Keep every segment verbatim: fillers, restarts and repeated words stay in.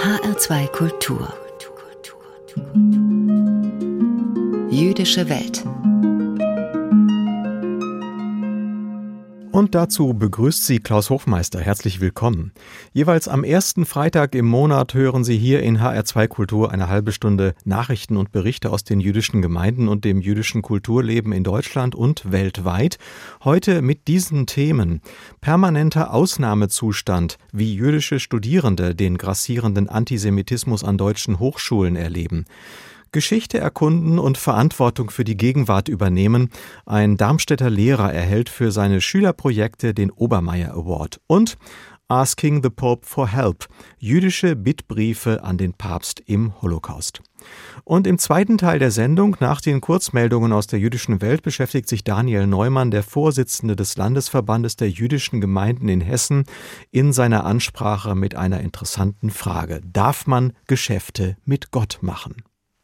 H R zwei Kultur. Jüdische Welt. Und dazu begrüßt Sie Klaus Hofmeister. Herzlich willkommen. Jeweils am ersten Freitag im Monat hören Sie hier in H R zwei Kultur eine halbe Stunde Nachrichten und Berichte aus den jüdischen Gemeinden und dem jüdischen Kulturleben in Deutschland und weltweit. Heute mit diesen Themen: permanenter Ausnahmezustand, wie jüdische Studierende den grassierenden Antisemitismus an deutschen Hochschulen erleben. Geschichte erkunden und Verantwortung für die Gegenwart übernehmen. Ein Darmstädter Lehrer erhält für seine Schülerprojekte den Obermeier Award. Und Asking the Pope for Help. Jüdische Bittbriefe an den Papst im Holocaust. Und im zweiten Teil der Sendung, nach den Kurzmeldungen aus der jüdischen Welt, beschäftigt sich Daniel Neumann, der Vorsitzende des Landesverbandes der jüdischen Gemeinden in Hessen, in seiner Ansprache mit einer interessanten Frage: Darf man Geschäfte mit Gott machen?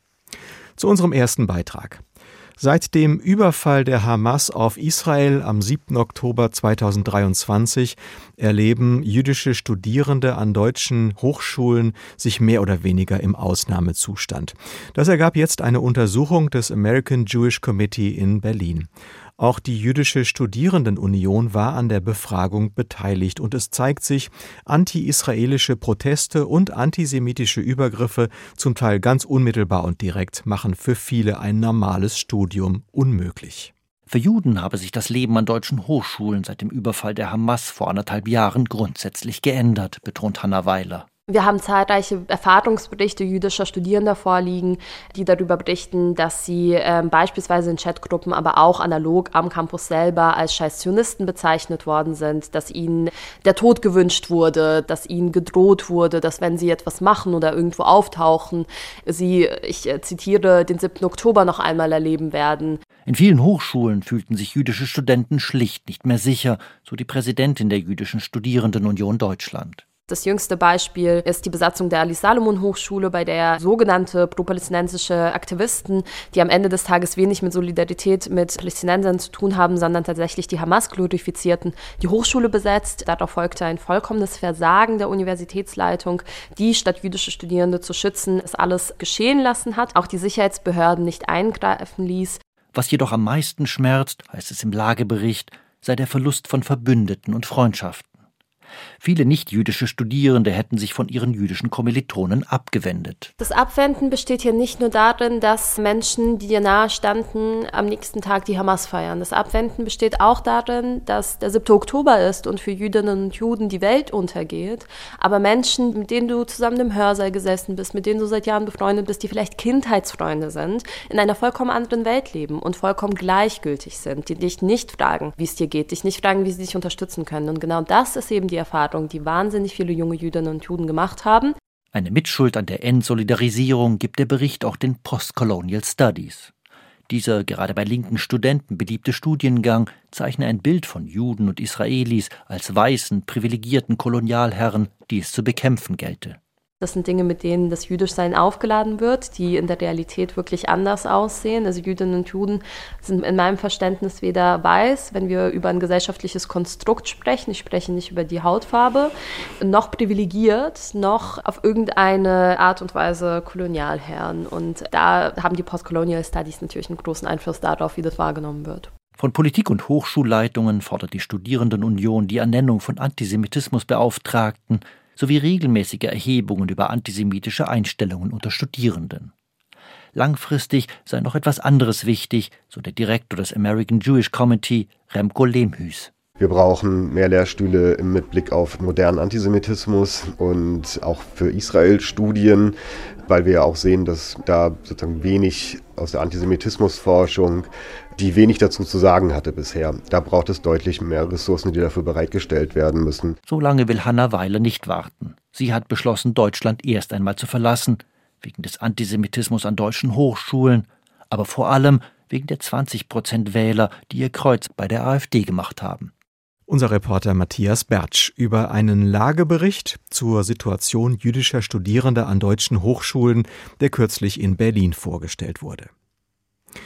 Zu unserem ersten Beitrag. Seit dem Überfall der Hamas auf Israel am siebten Oktober zweitausenddreiundzwanzig erleben jüdische Studierende an deutschen Hochschulen sich mehr oder weniger im Ausnahmezustand. Das ergab jetzt eine Untersuchung des American Jewish Committee in Berlin. Auch die Jüdische Studierendenunion war an der Befragung beteiligt und es zeigt sich, anti-israelische Proteste und antisemitische Übergriffe, zum Teil ganz unmittelbar und direkt, machen für viele ein normales Studium unmöglich. Für Juden habe sich das Leben an deutschen Hochschulen seit dem Überfall der Hamas vor anderthalb Jahren grundsätzlich geändert, betont Hanna Weiler. Wir haben zahlreiche Erfahrungsberichte jüdischer Studierender vorliegen, die darüber berichten, dass sie äh, beispielsweise in Chatgruppen, aber auch analog am Campus selber als scheiß Zionisten bezeichnet worden sind, dass ihnen der Tod gewünscht wurde, dass ihnen gedroht wurde, dass wenn sie etwas machen oder irgendwo auftauchen, sie, ich äh, zitiere, den siebten Oktober noch einmal erleben werden. In vielen Hochschulen fühlten sich jüdische Studenten schlicht nicht mehr sicher, so die Präsidentin der Jüdischen Studierendenunion Deutschland. Das jüngste Beispiel ist die Besatzung der Ali-Salomon-Hochschule, bei der sogenannte pro-palästinensische Aktivisten, die am Ende des Tages wenig mit Solidarität mit Palästinensern zu tun haben, sondern tatsächlich die Hamas glorifizierten, die Hochschule besetzt. Darauf folgte ein vollkommenes Versagen der Universitätsleitung, die statt jüdische Studierende zu schützen, es alles geschehen lassen hat, auch die Sicherheitsbehörden nicht eingreifen ließ. Was jedoch am meisten schmerzt, heißt es im Lagebericht, sei der Verlust von Verbündeten und Freundschaften. Viele nicht-jüdische Studierende hätten sich von ihren jüdischen Kommilitonen abgewendet. Das Abwenden besteht hier nicht nur darin, dass Menschen, die dir nahe standen, am nächsten Tag die Hamas feiern. Das Abwenden besteht auch darin, dass der siebte Oktober ist und für Jüdinnen und Juden die Welt untergeht. Aber Menschen, mit denen du zusammen im Hörsaal gesessen bist, mit denen du seit Jahren befreundet bist, die vielleicht Kindheitsfreunde sind, in einer vollkommen anderen Welt leben und vollkommen gleichgültig sind, die dich nicht fragen, wie es dir geht, dich nicht fragen, wie sie dich unterstützen können. Und genau das ist eben die Erfahrung, die wahnsinnig viele junge Jüdinnen und Juden gemacht haben. Eine Mitschuld an der Entsolidarisierung gibt der Bericht auch den Postcolonial Studies. Dieser gerade bei linken Studenten beliebte Studiengang zeichne ein Bild von Juden und Israelis als weißen, privilegierten Kolonialherren, die es zu bekämpfen gelte. Das sind Dinge, mit denen das Jüdischsein aufgeladen wird, die in der Realität wirklich anders aussehen. Also Jüdinnen und Juden sind in meinem Verständnis weder weiß, wenn wir über ein gesellschaftliches Konstrukt sprechen, ich spreche nicht über die Hautfarbe, noch privilegiert, noch auf irgendeine Art und Weise Kolonialherren. Und da haben die Postcolonial Studies natürlich einen großen Einfluss darauf, wie das wahrgenommen wird. Von Politik und Hochschulleitungen fordert die Studierendenunion die Ernennung von Antisemitismusbeauftragten sowie regelmäßige Erhebungen über antisemitische Einstellungen unter Studierenden. Langfristig sei noch etwas anderes wichtig, so der Direktor des American Jewish Committee, Remko Lehmhüß. Wir brauchen mehr Lehrstühle mit Blick auf modernen Antisemitismus und auch für Israel-Studien, weil wir ja auch sehen, dass da sozusagen wenig aus der Antisemitismusforschung, die wenig dazu zu sagen hatte bisher. Da braucht es deutlich mehr Ressourcen, die dafür bereitgestellt werden müssen. So lange will Hanna Weiler nicht warten. Sie hat beschlossen, Deutschland erst einmal zu verlassen, wegen des Antisemitismus an deutschen Hochschulen, aber vor allem wegen der zwanzig Prozent Wähler, die ihr Kreuz bei der AfD gemacht haben. Unser Reporter Matthias Bertsch über einen Lagebericht zur Situation jüdischer Studierender an deutschen Hochschulen, der kürzlich in Berlin vorgestellt wurde.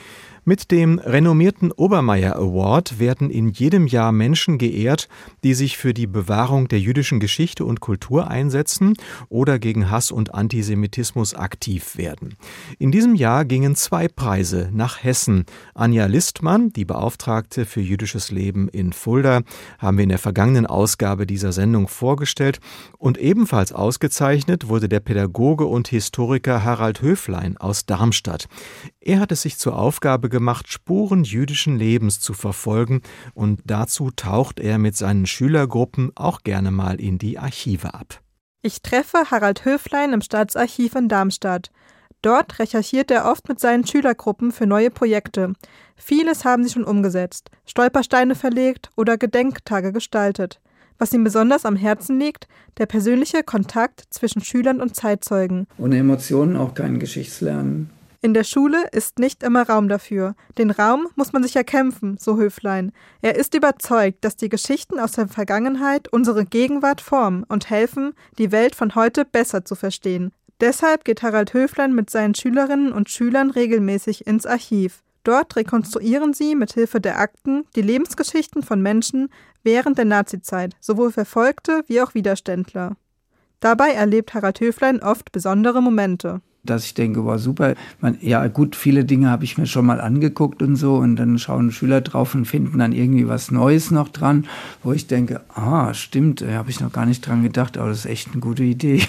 Mit dem renommierten Obermayr Award werden in jedem Jahr Menschen geehrt, die sich für die Bewahrung der jüdischen Geschichte und Kultur einsetzen oder gegen Hass und Antisemitismus aktiv werden. In diesem Jahr gingen zwei Preise nach Hessen. Anja Listmann, die Beauftragte für jüdisches Leben in Fulda, haben wir in der vergangenen Ausgabe dieser Sendung vorgestellt. Und ebenfalls ausgezeichnet wurde der Pädagoge und Historiker Harald Höflein aus Darmstadt. Er hat es sich zur Aufgabe gemacht, Spuren jüdischen Lebens zu verfolgen, und dazu taucht er mit seinen Schülergruppen auch gerne mal in die Archive ab. Ich treffe Harald Höflein im Staatsarchiv in Darmstadt. Dort recherchiert er oft mit seinen Schülergruppen für neue Projekte. Vieles haben sie schon umgesetzt, Stolpersteine verlegt oder Gedenktage gestaltet. Was ihm besonders am Herzen liegt, der persönliche Kontakt zwischen Schülern und Zeitzeugen. Ohne Emotionen auch kein Geschichtslernen. In der Schule ist nicht immer Raum dafür. Den Raum muss man sich erkämpfen, so Höflein. Er ist überzeugt, dass die Geschichten aus der Vergangenheit unsere Gegenwart formen und helfen, die Welt von heute besser zu verstehen. Deshalb geht Harald Höflein mit seinen Schülerinnen und Schülern regelmäßig ins Archiv. Dort rekonstruieren sie mit Hilfe der Akten die Lebensgeschichten von Menschen während der Nazizeit, sowohl Verfolgte wie auch Widerständler. Dabei erlebt Harald Höflein oft besondere Momente. Dass ich denke, war super. Man, ja gut, viele Dinge habe ich mir schon mal angeguckt und so, und dann schauen Schüler drauf und finden dann irgendwie was Neues noch dran, wo ich denke, ah, stimmt, da habe ich noch gar nicht dran gedacht, aber das ist echt eine gute Idee.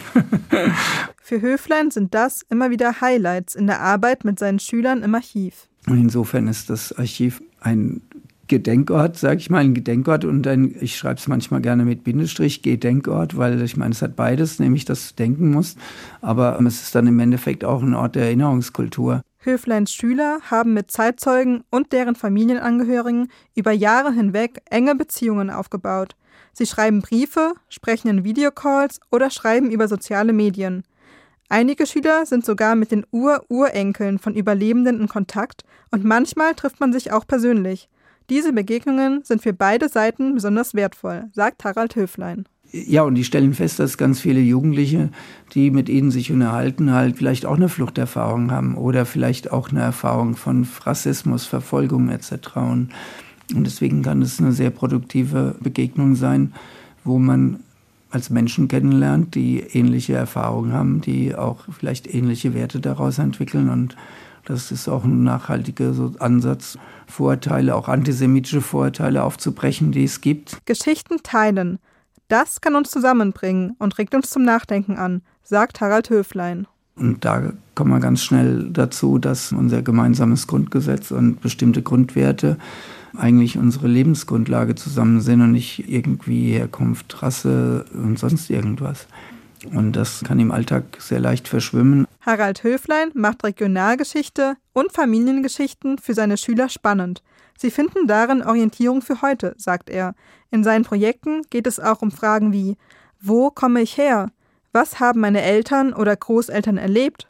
Für Höflein sind das immer wieder Highlights in der Arbeit mit seinen Schülern im Archiv. Und insofern ist das Archiv ein Gedenkort, sage ich mal, ein Gedenkort, und ein, ich schreibe es manchmal gerne mit Bindestrich, Gedenkort, weil ich meine, es hat beides, nämlich dass du denken musst, aber es ist dann im Endeffekt auch ein Ort der Erinnerungskultur. Höfleins Schüler haben mit Zeitzeugen und deren Familienangehörigen über Jahre hinweg enge Beziehungen aufgebaut. Sie schreiben Briefe, sprechen in Videocalls oder schreiben über soziale Medien. Einige Schüler sind sogar mit den Ur-Urenkeln von Überlebenden in Kontakt, und manchmal trifft man sich auch persönlich. Diese Begegnungen sind für beide Seiten besonders wertvoll, sagt Harald Höflein. Ja, und die stellen fest, dass ganz viele Jugendliche, die mit ihnen sich unterhalten, halt vielleicht auch eine Fluchterfahrung haben oder vielleicht auch eine Erfahrung von Rassismus, Verfolgung et cetera. Und, und deswegen kann es eine sehr produktive Begegnung sein, wo man als Menschen kennenlernt, die ähnliche Erfahrungen haben, die auch vielleicht ähnliche Werte daraus entwickeln. Und das ist auch ein nachhaltiger so Ansatz, Vorurteile, auch antisemitische Vorurteile aufzubrechen, die es gibt. Geschichten teilen. Das kann uns zusammenbringen und regt uns zum Nachdenken an, sagt Harald Höflein. Und da kommen wir ganz schnell dazu, dass unser gemeinsames Grundgesetz und bestimmte Grundwerte eigentlich unsere Lebensgrundlage zusammen sind und nicht irgendwie Herkunft, Rasse und sonst irgendwas. Und das kann im Alltag sehr leicht verschwimmen. Harald Höflein macht Regionalgeschichte und Familiengeschichten für seine Schüler spannend. Sie finden darin Orientierung für heute, sagt er. In seinen Projekten geht es auch um Fragen wie: Wo komme ich her? Was haben meine Eltern oder Großeltern erlebt?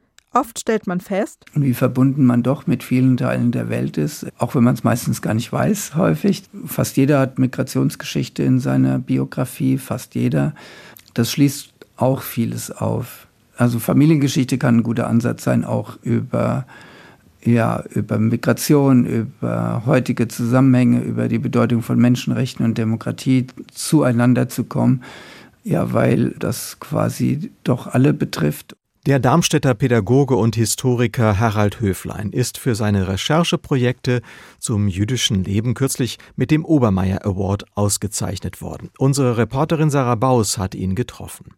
Oft stellt man fest, wie verbunden man doch mit vielen Teilen der Welt ist, auch wenn man es meistens gar nicht weiß, häufig. Fast jeder hat Migrationsgeschichte in seiner Biografie, fast jeder. Das schließt auch vieles auf. Also Familiengeschichte kann ein guter Ansatz sein, auch über, ja, über Migration, über heutige Zusammenhänge, über die Bedeutung von Menschenrechten und Demokratie zueinander zu kommen, ja, weil das quasi doch alle betrifft. Der Darmstädter Pädagoge und Historiker Harald Höflein ist für seine Rechercheprojekte zum jüdischen Leben kürzlich mit dem Obermayr Award ausgezeichnet worden. Unsere Reporterin Sarah Baus hat ihn getroffen.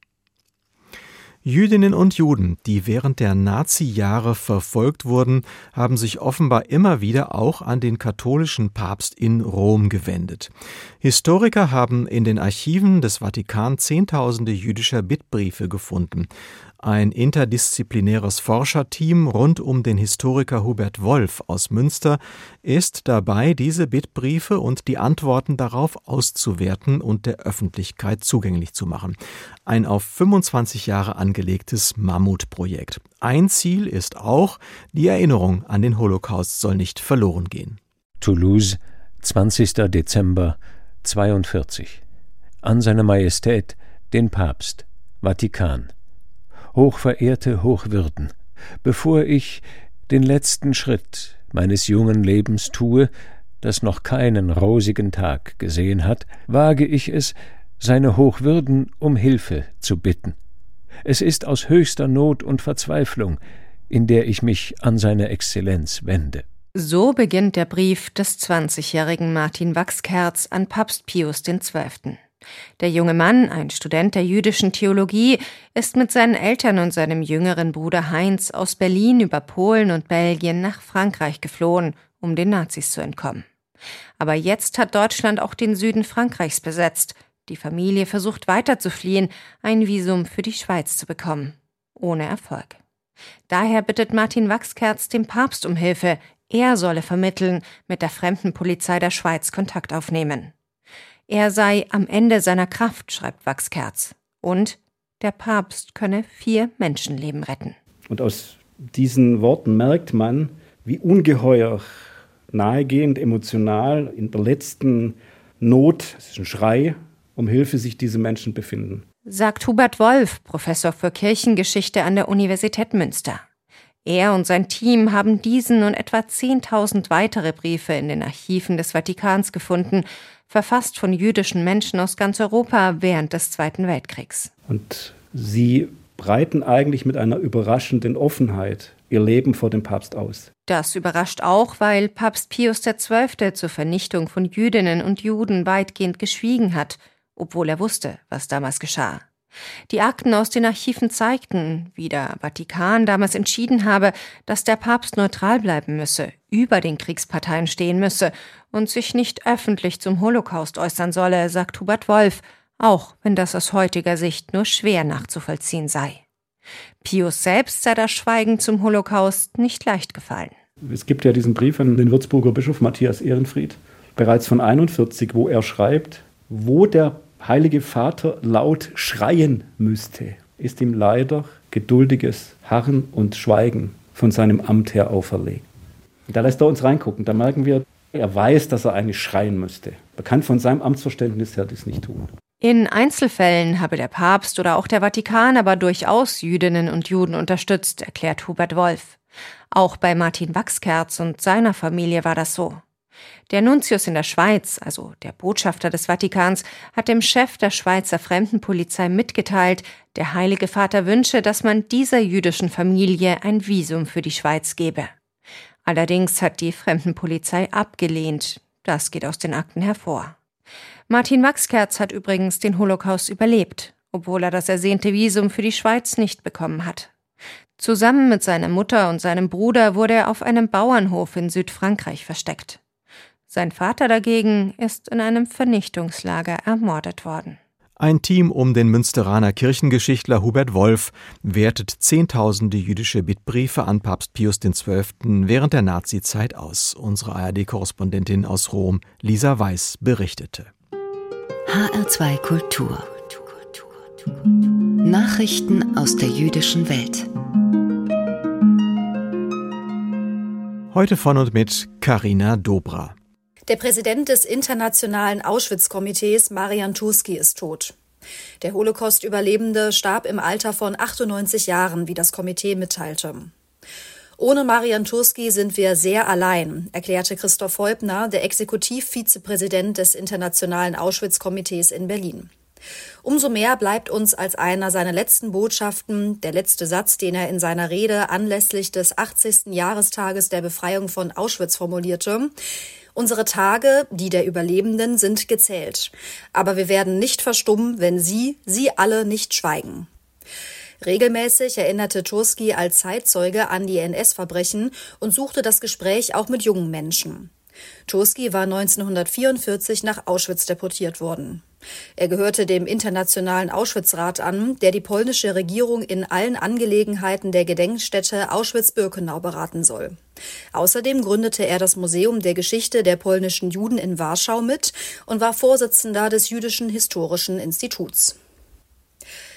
Jüdinnen und Juden, die während der Nazi-Jahre verfolgt wurden, haben sich offenbar immer wieder auch an den katholischen Papst in Rom gewendet. Historiker haben in den Archiven des Vatikan Zehntausende jüdischer Bittbriefe gefunden. Ein interdisziplinäres Forscherteam rund um den Historiker Hubert Wolf aus Münster ist dabei, diese Bittbriefe und die Antworten darauf auszuwerten und der Öffentlichkeit zugänglich zu machen. Ein auf fünfundzwanzig Jahre angelegtes Mammutprojekt. Ein Ziel ist auch, die Erinnerung an den Holocaust soll nicht verloren gehen. Toulouse, zwanzigster Dezember zweiundvierzig. An seine Majestät, den Papst, Vatikan. Hochverehrte Hochwürden, bevor ich den letzten Schritt meines jungen Lebens tue, das noch keinen rosigen Tag gesehen hat, wage ich es, seine Hochwürden um Hilfe zu bitten. Es ist aus höchster Not und Verzweiflung, in der ich mich an seine Exzellenz wende. So beginnt der Brief des zwanzigjährigen Martin Wachskerz an Papst Pius der Zwölfte. Der junge Mann, ein Student der jüdischen Theologie, ist mit seinen Eltern und seinem jüngeren Bruder Heinz aus Berlin über Polen und Belgien nach Frankreich geflohen, um den Nazis zu entkommen. Aber jetzt hat Deutschland auch den Süden Frankreichs besetzt. Die Familie versucht weiter zu fliehen, ein Visum für die Schweiz zu bekommen. Ohne Erfolg. Daher bittet Martin Wachskerz den Papst um Hilfe. Er solle vermitteln, mit der Fremdenpolizei der Schweiz Kontakt aufnehmen. Er sei am Ende seiner Kraft, schreibt Wachskerz. Und der Papst könne vier Menschenleben retten. Und aus diesen Worten merkt man, wie ungeheuer nahegehend, emotional, in der letzten Not, es ist ein Schrei, um Hilfe sich diese Menschen befinden. Sagt Hubert Wolf, Professor für Kirchengeschichte an der Universität Münster. Er und sein Team haben diesen und etwa zehntausend weitere Briefe in den Archiven des Vatikans gefunden, verfasst von jüdischen Menschen aus ganz Europa während des Zweiten Weltkriegs. Und sie breiten eigentlich mit einer überraschenden Offenheit ihr Leben vor dem Papst aus. Das überrascht auch, weil Papst Pius der Zwölfte zur Vernichtung von Jüdinnen und Juden weitgehend geschwiegen hat, obwohl er wusste, was damals geschah. Die Akten aus den Archiven zeigten, wie der Vatikan damals entschieden habe, dass der Papst neutral bleiben müsse, über den Kriegsparteien stehen müsse und sich nicht öffentlich zum Holocaust äußern solle, sagt Hubert Wolf, auch wenn das aus heutiger Sicht nur schwer nachzuvollziehen sei. Pius selbst sei das Schweigen zum Holocaust nicht leicht gefallen. Es gibt ja diesen Brief an den Würzburger Bischof Matthias Ehrenfried, bereits von einundvierzig, wo er schreibt, wo der Heilige Vater laut schreien müsste, ist ihm leider geduldiges Harren und Schweigen von seinem Amt her auferlegt. Und da lässt er uns reingucken, da merken wir, er weiß, dass er eigentlich schreien müsste. Er kann von seinem Amtsverständnis her das nicht tun. In Einzelfällen habe der Papst oder auch der Vatikan aber durchaus Jüdinnen und Juden unterstützt, erklärt Hubert Wolf. Auch bei Martin Wachskerz und seiner Familie war das so. Der Nuntius in der Schweiz, also der Botschafter des Vatikans, hat dem Chef der Schweizer Fremdenpolizei mitgeteilt, der Heilige Vater wünsche, dass man dieser jüdischen Familie ein Visum für die Schweiz gebe. Allerdings hat die Fremdenpolizei abgelehnt. Das geht aus den Akten hervor. Martin Wachskerz hat übrigens den Holocaust überlebt, obwohl er das ersehnte Visum für die Schweiz nicht bekommen hat. Zusammen mit seiner Mutter und seinem Bruder wurde er auf einem Bauernhof in Südfrankreich versteckt. Sein Vater dagegen ist in einem Vernichtungslager ermordet worden. Ein Team um den Münsteraner Kirchengeschichtler Hubert Wolf wertet zehntausende jüdische Bittbriefe an Papst Pius der Zwölfte während der Nazizeit aus. Unsere A R D-Korrespondentin aus Rom, Lisa Weiß, berichtete. H R zwei Kultur. Nachrichten aus der jüdischen Welt. Heute von und mit Karina Dobra. Der Präsident des Internationalen Auschwitz-Komitees, Marian Turski, ist tot. Der Holocaust-Überlebende starb im Alter von achtundneunzig Jahren, wie das Komitee mitteilte. Ohne Marian Turski sind wir sehr allein, erklärte Christoph Heubner, der Exekutivvizepräsident des Internationalen Auschwitz-Komitees in Berlin. Umso mehr bleibt uns als einer seiner letzten Botschaften, der letzte Satz, den er in seiner Rede anlässlich des achtzigsten Jahrestages der Befreiung von Auschwitz formulierte: Unsere Tage, die der Überlebenden, sind gezählt. Aber wir werden nicht verstummen, wenn Sie, Sie alle nicht schweigen. Regelmäßig erinnerte Turski als Zeitzeuge an die N S-Verbrechen und suchte das Gespräch auch mit jungen Menschen. Turski war neunzehnhundertvierundvierzig nach Auschwitz deportiert worden. Er gehörte dem Internationalen Auschwitzrat an, der die polnische Regierung in allen Angelegenheiten der Gedenkstätte Auschwitz-Birkenau beraten soll. Außerdem gründete er das Museum der Geschichte der polnischen Juden in Warschau mit und war Vorsitzender des Jüdischen Historischen Instituts.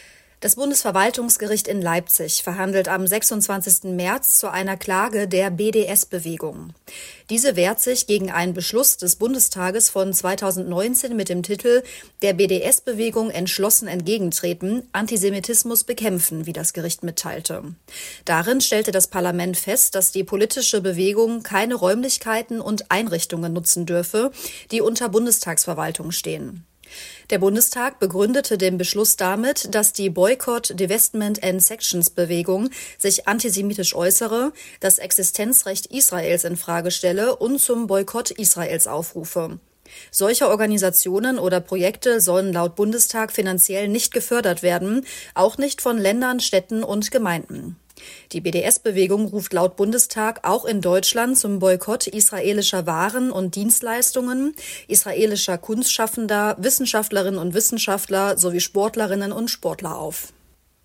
Das Bundesverwaltungsgericht in Leipzig verhandelt am sechsundzwanzigsten März zu einer Klage der B D S-Bewegung. Diese wehrt sich gegen einen Beschluss des Bundestages von zweitausendneunzehn mit dem Titel „Der B D S-Bewegung entschlossen entgegentreten, Antisemitismus bekämpfen“, wie das Gericht mitteilte. Darin stellte das Parlament fest, dass die politische Bewegung keine Räumlichkeiten und Einrichtungen nutzen dürfe, die unter Bundestagsverwaltung stehen. Der Bundestag begründete den Beschluss damit, dass die Boycott, Divestment and Sanctions-Bewegung sich antisemitisch äußere, das Existenzrecht Israels in Frage stelle und zum Boykott Israels aufrufe. Solche Organisationen oder Projekte sollen laut Bundestag finanziell nicht gefördert werden, auch nicht von Ländern, Städten und Gemeinden. Die B D S-Bewegung ruft laut Bundestag auch in Deutschland zum Boykott israelischer Waren und Dienstleistungen, israelischer Kunstschaffender, Wissenschaftlerinnen und Wissenschaftler sowie Sportlerinnen und Sportler auf.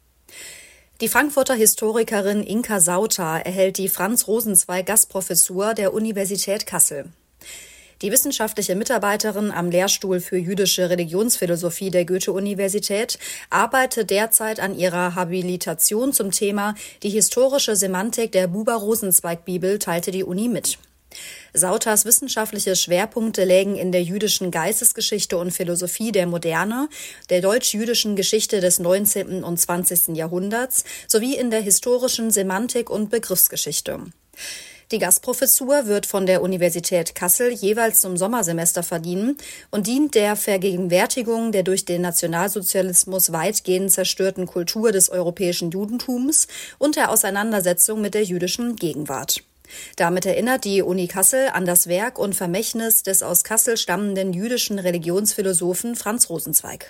Die Frankfurter Historikerin Inka Sauter erhält die Franz-Rosenzweig-Gastprofessur der Universität Kassel. Die wissenschaftliche Mitarbeiterin am Lehrstuhl für jüdische Religionsphilosophie der Goethe-Universität arbeitet derzeit an ihrer Habilitation zum Thema Die historische Semantik der Buber-Rosenzweig-Bibel, teilte die Uni mit. Sauters wissenschaftliche Schwerpunkte lägen in der jüdischen Geistesgeschichte und Philosophie der Moderne, der deutsch-jüdischen Geschichte des neunzehnten und zwanzigsten Jahrhunderts sowie in der historischen Semantik und Begriffsgeschichte. Die Gastprofessur wird von der Universität Kassel jeweils zum Sommersemester verliehen und dient der Vergegenwärtigung der durch den Nationalsozialismus weitgehend zerstörten Kultur des europäischen Judentums und der Auseinandersetzung mit der jüdischen Gegenwart. Damit erinnert die Uni Kassel an das Werk und Vermächtnis des aus Kassel stammenden jüdischen Religionsphilosophen Franz Rosenzweig.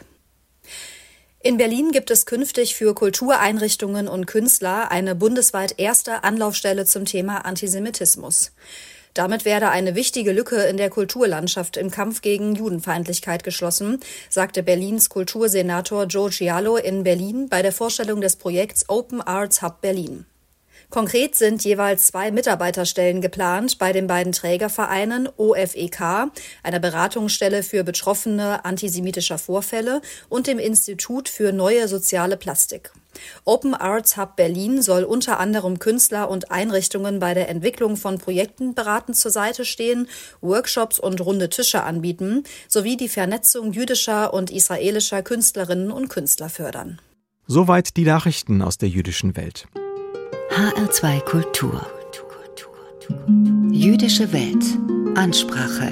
In Berlin gibt es künftig für Kultureinrichtungen und Künstler eine bundesweit erste Anlaufstelle zum Thema Antisemitismus. Damit werde eine wichtige Lücke in der Kulturlandschaft im Kampf gegen Judenfeindlichkeit geschlossen, sagte Berlins Kultursenator Joe Giallo in Berlin bei der Vorstellung des Projekts Open Arts Hub Berlin. Konkret sind jeweils zwei Mitarbeiterstellen geplant bei den beiden Trägervereinen O F E K, einer Beratungsstelle für Betroffene antisemitischer Vorfälle, und dem Institut für neue soziale Plastik. Open Arts Hub Berlin soll unter anderem Künstler und Einrichtungen bei der Entwicklung von Projekten beratend zur Seite stehen, Workshops und runde Tische anbieten, sowie die Vernetzung jüdischer und israelischer Künstlerinnen und Künstler fördern. Soweit die Nachrichten aus der jüdischen Welt. H R zwei Kultur. Jüdische Welt. Ansprache.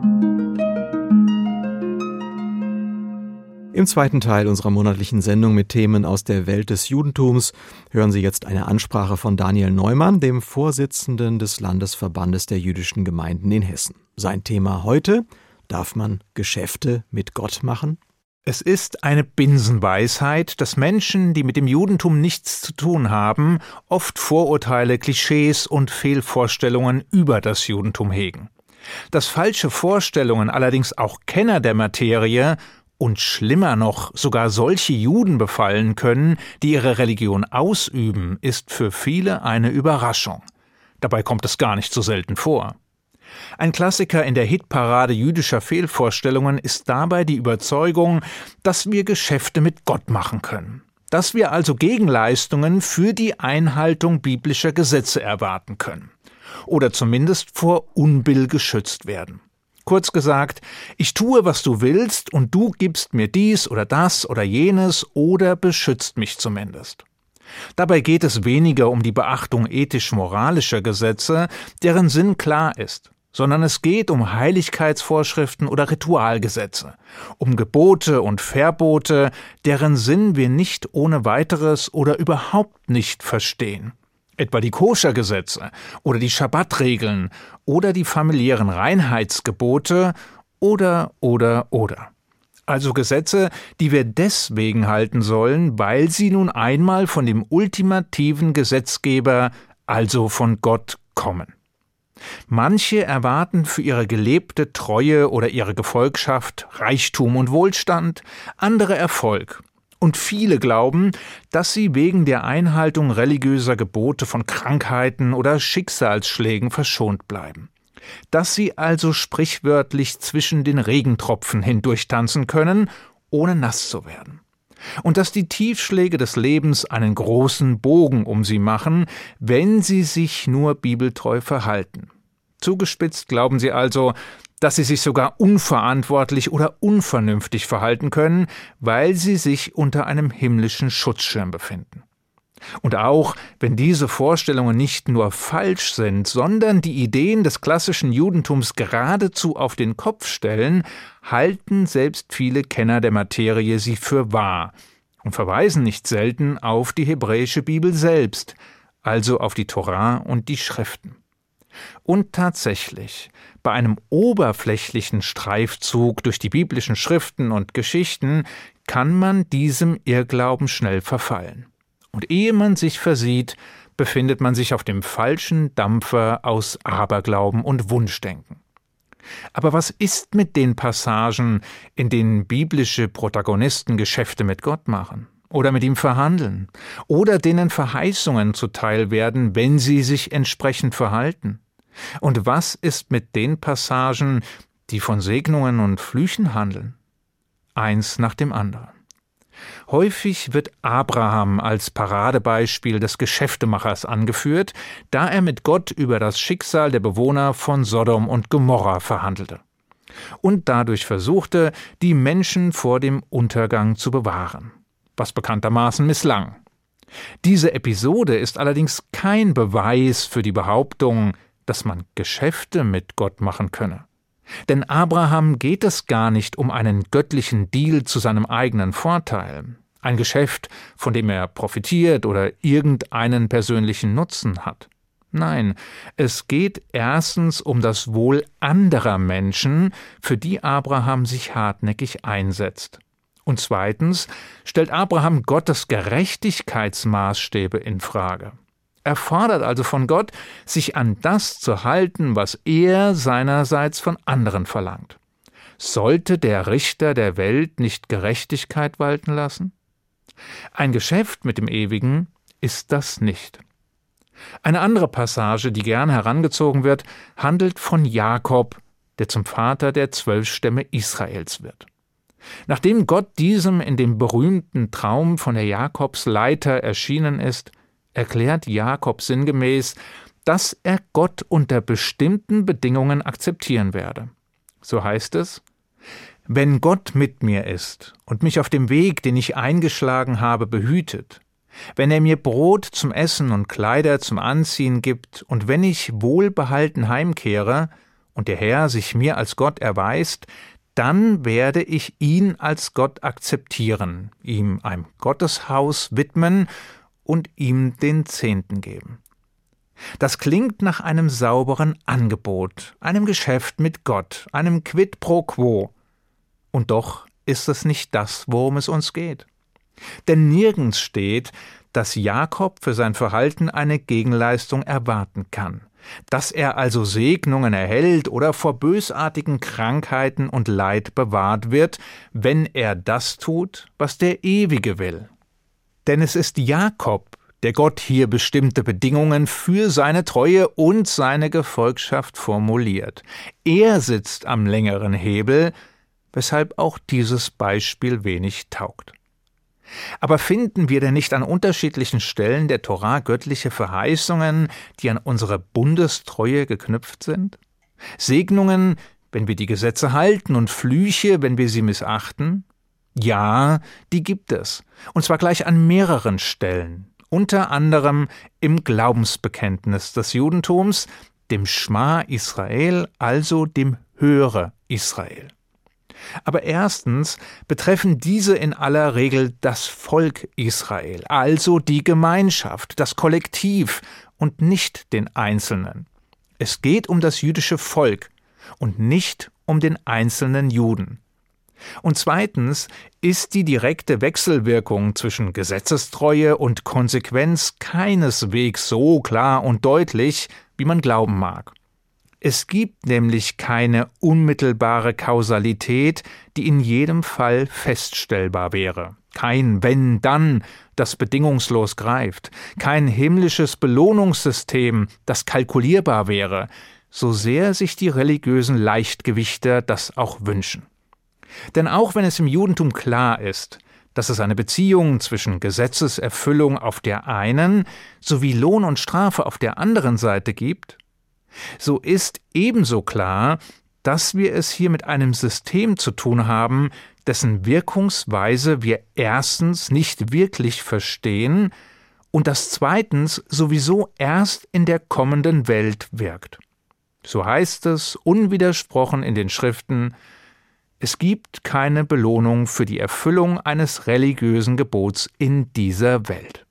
Im zweiten Teil unserer monatlichen Sendung mit Themen aus der Welt des Judentums hören Sie jetzt eine Ansprache von Daniel Neumann, dem Vorsitzenden des Landesverbandes der jüdischen Gemeinden in Hessen. Sein Thema heute: Darf man Geschäfte mit Gott machen? Es ist eine Binsenweisheit, dass Menschen, die mit dem Judentum nichts zu tun haben, oft Vorurteile, Klischees und Fehlvorstellungen über das Judentum hegen. Dass falsche Vorstellungen allerdings auch Kenner der Materie und schlimmer noch sogar solche Juden befallen können, die ihre Religion ausüben, ist für viele eine Überraschung. Dabei kommt es gar nicht so selten vor. Ein Klassiker in der Hitparade jüdischer Fehlvorstellungen ist dabei die Überzeugung, dass wir Geschäfte mit Gott machen können. Dass wir also Gegenleistungen für die Einhaltung biblischer Gesetze erwarten können. Oder zumindest vor Unbill geschützt werden. Kurz gesagt, ich tue, was du willst, und du gibst mir dies oder das oder jenes oder beschützt mich zumindest. Dabei geht es weniger um die Beachtung ethisch-moralischer Gesetze, deren Sinn klar ist, sondern es geht um Heiligkeitsvorschriften oder Ritualgesetze, um Gebote und Verbote, deren Sinn wir nicht ohne weiteres oder überhaupt nicht verstehen. Etwa die Koschergesetze oder die Schabbatregeln oder die familiären Reinheitsgebote oder, oder, oder. Also Gesetze, die wir deswegen halten sollen, weil sie nun einmal von dem ultimativen Gesetzgeber, also von Gott, kommen. Manche erwarten für ihre gelebte Treue oder ihre Gefolgschaft Reichtum und Wohlstand, andere Erfolg. Und viele glauben, dass sie wegen der Einhaltung religiöser Gebote von Krankheiten oder Schicksalsschlägen verschont bleiben. Dass sie also sprichwörtlich zwischen den Regentropfen hindurch tanzen können, ohne nass zu werden. und dass die Tiefschläge des Lebens einen großen Bogen um sie machen, wenn sie sich nur bibeltreu verhalten. Zugespitzt glauben sie also, dass sie sich sogar unverantwortlich oder unvernünftig verhalten können, weil sie sich unter einem himmlischen Schutzschirm befinden. Und auch wenn diese Vorstellungen nicht nur falsch sind, sondern die Ideen des klassischen Judentums geradezu auf den Kopf stellen, halten selbst viele Kenner der Materie sie für wahr und verweisen nicht selten auf die hebräische Bibel selbst, also auf die Torah und die Schriften. Und tatsächlich, bei einem oberflächlichen Streifzug durch die biblischen Schriften und Geschichten kann man diesem Irrglauben schnell verfallen. Und ehe man sich versieht, befindet man sich auf dem falschen Dampfer aus Aberglauben und Wunschdenken. Aber was ist mit den Passagen, in denen biblische Protagonisten Geschäfte mit Gott machen oder mit ihm verhandeln oder denen Verheißungen zuteil werden, wenn sie sich entsprechend verhalten? Und was ist mit den Passagen, die von Segnungen und Flüchen handeln? Eins nach dem anderen. Häufig wird Abraham als Paradebeispiel des Geschäftemachers angeführt, da er mit Gott über das Schicksal der Bewohner von Sodom und Gomorra verhandelte und dadurch versuchte, die Menschen vor dem Untergang zu bewahren, was bekanntermaßen misslang. Diese Episode ist allerdings kein Beweis für die Behauptung, dass man Geschäfte mit Gott machen könne. Denn Abraham geht es gar nicht um einen göttlichen Deal zu seinem eigenen Vorteil, ein Geschäft, von dem er profitiert oder irgendeinen persönlichen Nutzen hat. Nein, es geht erstens um das Wohl anderer Menschen, für die Abraham sich hartnäckig einsetzt. Und zweitens stellt Abraham Gottes Gerechtigkeitsmaßstäbe in Frage. Er fordert also von Gott, sich an das zu halten, was er seinerseits von anderen verlangt. Sollte der Richter der Welt nicht Gerechtigkeit walten lassen? Ein Geschäft mit dem Ewigen ist das nicht. Eine andere Passage, die gern herangezogen wird, handelt von Jakob, der zum Vater der zwölf Stämme Israels wird. Nachdem Gott diesem in dem berühmten Traum von der Jakobsleiter erschienen ist, erklärt Jakob sinngemäß, dass er Gott unter bestimmten Bedingungen akzeptieren werde. So heißt es: Wenn Gott mit mir ist und mich auf dem Weg, den ich eingeschlagen habe, behütet, wenn er mir Brot zum Essen und Kleider zum Anziehen gibt und wenn ich wohlbehalten heimkehre und der Herr sich mir als Gott erweist, dann werde ich ihn als Gott akzeptieren, ihm ein Gotteshaus widmen und ihm den Zehnten geben. Das klingt nach einem sauberen Angebot, einem Geschäft mit Gott, einem Quid pro quo. Und doch ist es nicht das, worum es uns geht. Denn nirgends steht, dass Jakob für sein Verhalten eine Gegenleistung erwarten kann, dass er also Segnungen erhält oder vor bösartigen Krankheiten und Leid bewahrt wird, wenn er das tut, was der Ewige will. Denn es ist Jakob, der Gott hier bestimmte Bedingungen für seine Treue und seine Gefolgschaft formuliert. Er sitzt am längeren Hebel, weshalb auch dieses Beispiel wenig taugt. Aber finden wir denn nicht an unterschiedlichen Stellen der Torah göttliche Verheißungen, die an unsere Bundestreue geknüpft sind? Segnungen, wenn wir die Gesetze halten, und Flüche, wenn wir sie missachten? Ja, die gibt es, und zwar gleich an mehreren Stellen, unter anderem im Glaubensbekenntnis des Judentums, dem Schma Israel, also dem Höre Israel. Aber erstens betreffen diese in aller Regel das Volk Israel, also die Gemeinschaft, das Kollektiv und nicht den Einzelnen. Es geht um das jüdische Volk und nicht um den einzelnen Juden. Und zweitens ist die direkte Wechselwirkung zwischen Gesetzestreue und Konsequenz keineswegs so klar und deutlich, wie man glauben mag. Es gibt nämlich keine unmittelbare Kausalität, die in jedem Fall feststellbar wäre. Kein Wenn-Dann, das bedingungslos greift. Kein himmlisches Belohnungssystem, das kalkulierbar wäre, so sehr sich die religiösen Leichtgewichter das auch wünschen. Denn auch wenn es im Judentum klar ist, dass es eine Beziehung zwischen Gesetzeserfüllung auf der einen sowie Lohn und Strafe auf der anderen Seite gibt, so ist ebenso klar, dass wir es hier mit einem System zu tun haben, dessen Wirkungsweise wir erstens nicht wirklich verstehen und das zweitens sowieso erst in der kommenden Welt wirkt. So heißt es unwidersprochen in den Schriften: Es gibt keine Belohnung für die Erfüllung eines religiösen Gebots in dieser Welt.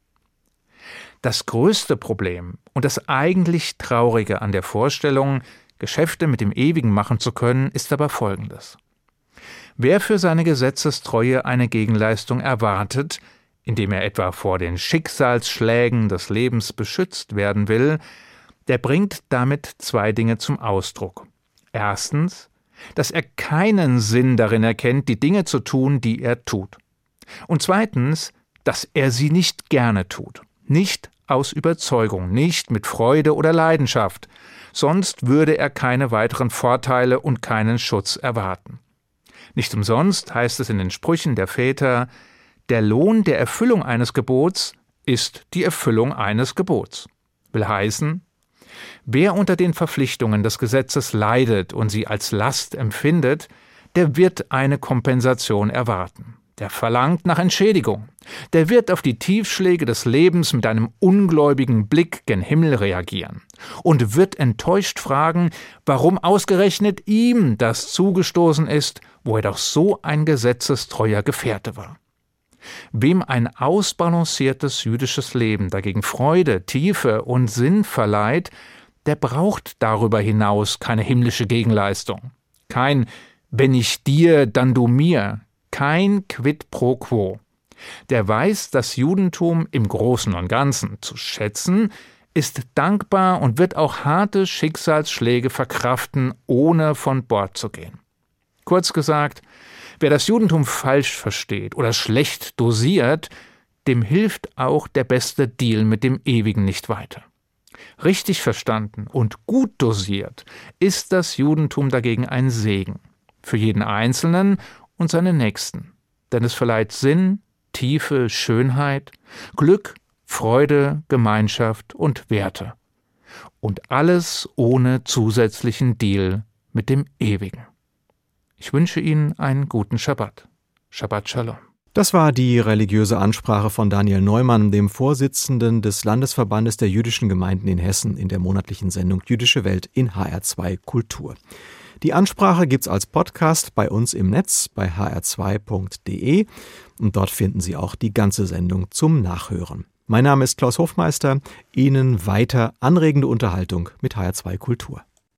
Das größte Problem und das eigentlich Traurige an der Vorstellung, Geschäfte mit dem Ewigen machen zu können, ist aber Folgendes. Wer für seine Gesetzestreue eine Gegenleistung erwartet, indem er etwa vor den Schicksalsschlägen des Lebens beschützt werden will, der bringt damit zwei Dinge zum Ausdruck. Erstens, dass er keinen Sinn darin erkennt, die Dinge zu tun, die er tut. Und zweitens, dass er sie nicht gerne tut, nicht aus Überzeugung, nicht mit Freude oder Leidenschaft, sonst würde er keine weiteren Vorteile und keinen Schutz erwarten. Nicht umsonst heißt es in den Sprüchen der Väter: Der Lohn der Erfüllung eines Gebots ist die Erfüllung eines Gebots. Will heißen, wer unter den Verpflichtungen des Gesetzes leidet und sie als Last empfindet, der wird eine Kompensation erwarten. Der verlangt nach Entschädigung. Der wird auf die Tiefschläge des Lebens mit einem ungläubigen Blick gen Himmel reagieren und wird enttäuscht fragen, warum ausgerechnet ihm das zugestoßen ist, wo er doch so ein gesetzestreuer Gefährte war. Wem ein ausbalanciertes jüdisches Leben dagegen Freude, Tiefe und Sinn verleiht, der braucht darüber hinaus keine himmlische Gegenleistung. Kein »Wenn ich dir, dann du mir«, kein Quid pro quo. Der weiß das Judentum im Großen und Ganzen zu schätzen, ist dankbar und wird auch harte Schicksalsschläge verkraften, ohne von Bord zu gehen. Kurz gesagt, wer das Judentum falsch versteht oder schlecht dosiert, dem hilft auch der beste Deal mit dem Ewigen nicht weiter. Richtig verstanden und gut dosiert ist das Judentum dagegen ein Segen für jeden Einzelnen und seine Nächsten, denn es verleiht Sinn, Tiefe, Schönheit, Glück, Freude, Gemeinschaft und Werte. Und alles ohne zusätzlichen Deal mit dem Ewigen. Ich wünsche Ihnen einen guten Schabbat. Shabbat Shalom. Das war die religiöse Ansprache von Daniel Neumann, dem Vorsitzenden des Landesverbandes der jüdischen Gemeinden in Hessen, in der monatlichen Sendung Jüdische Welt in H R zwei Kultur. Die Ansprache gibt's als Podcast bei uns im Netz bei h r zwei punkt d e und dort finden Sie auch die ganze Sendung zum Nachhören. Mein Name ist Klaus Hofmeister. Ihnen weiter anregende Unterhaltung mit H R zwei Kultur.